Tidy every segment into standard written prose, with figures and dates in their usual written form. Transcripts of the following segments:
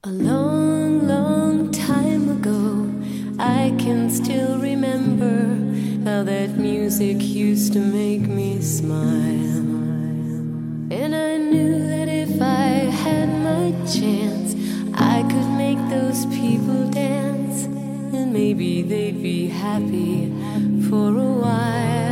A long, long time ago, I can still remember how that music used to make me smile. And I knew that if I had my chance, I could make those people dance, and maybe they'd be happy for a while.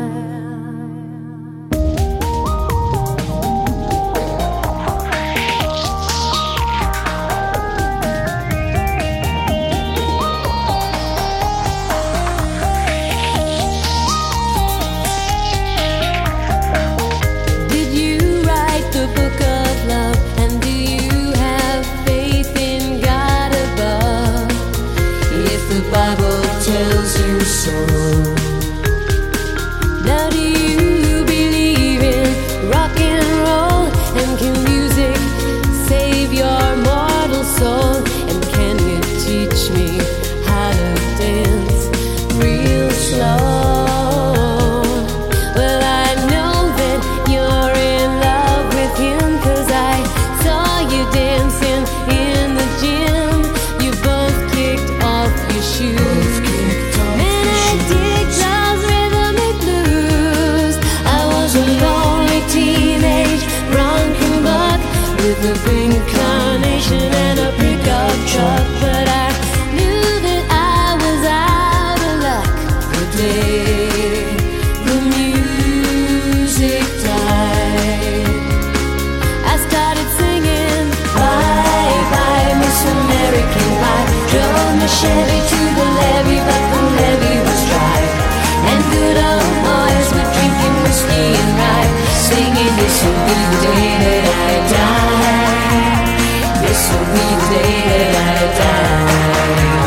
Tells you so. Now do you believe in rock and roll? And can music save your mortal soul? And can it teach me how to dance real slow? Well, I know that you're in love with him, 'cause I saw you dancing in the gym. You both kicked off your shoes. With a pink carnation and a pickup truck, but I knew that I was out of luck the day the music died. I started singing bye bye Miss American Pie. Drove my Chevy to the levee, but the levee was dry, and good old boys were drinking whiskey and rye, singing this will be the day that I die. This will be the day that I die.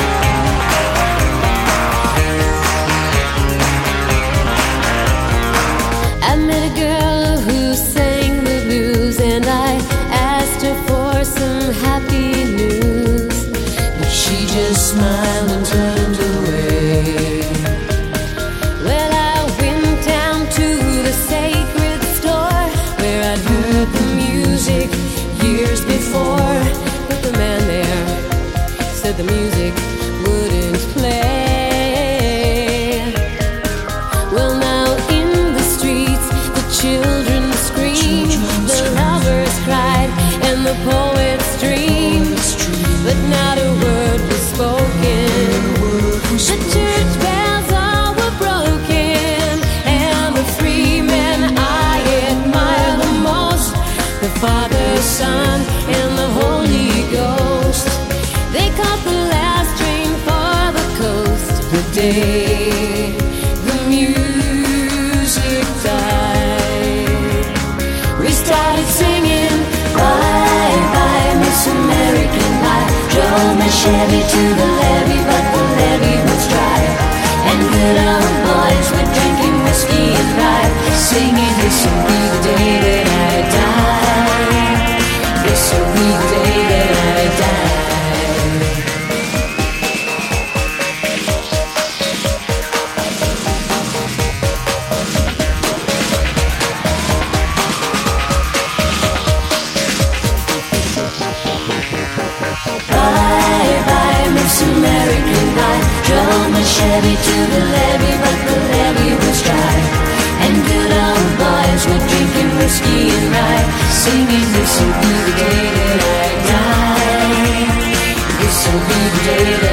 I met a girl who sang the blues, and I asked her for some happy news, but she just smiled and turned away. Well, I went down to the sacred store where I'd heard the music years before, but the man there said the music wouldn't play. Well, now in the streets the children screamed, the lovers cried, and the poets dreamed, but not a word was spoken. The church bells all were broken, and the three men I admire the most, the Father, Son, and the Holy Ghost. They caught the last train for the coast the day the music died. We started singing bye bye Miss American Pie. Drove my Chevy to the levee, but the levee was dry, and good old boys were drinking whiskey and rye, singing this will be the day that I die. This will be the day that I die. Bye bye Miss American Pie. Drove my Chevy to the levee, but the levee was dry, and good old boys were drinking whiskey and rye, singing this will be the day that I die. This will be the day that